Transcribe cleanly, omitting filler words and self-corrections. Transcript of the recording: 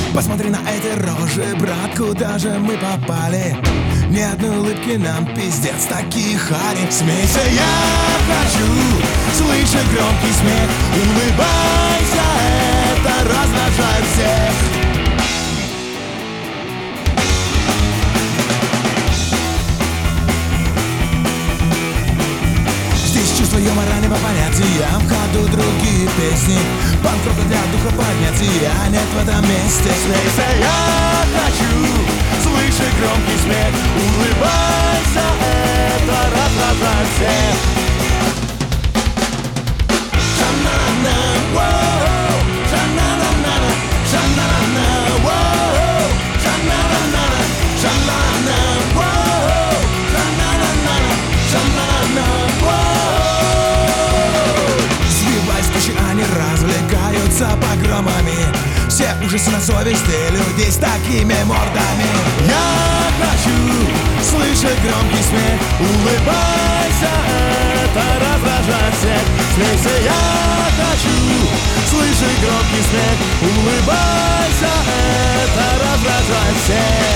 Посмотри на эти рожи, брат, куда же мы попали? Ни одной улыбки нам, пиздец, такие хари. Смейся, я хочу слышать громкий смех. Улыбайся, это раздражает всех. Чувство юмора не по понятиям, в ходу другие песни. Панк-рока для духа поднять, я нет в этом месте. Смейся, я хочу слышать громкий смех. Улыбайся, это раздражает всех. Ша-на-на, воу, ша-на-на-на, ша-на-на-на, воу, ша-на-на-на, ша-на-на, воу, ша-на-на-на, ша-на-на-на, воу. Они развлекаются погромами. Все ужасы на совести людей с такими мордами. Я хочу слышать громкий смех. Улыбайся, это раздражает всех. Смейся, я хочу слышать громкий смех. Улыбайся, это раздражает всех.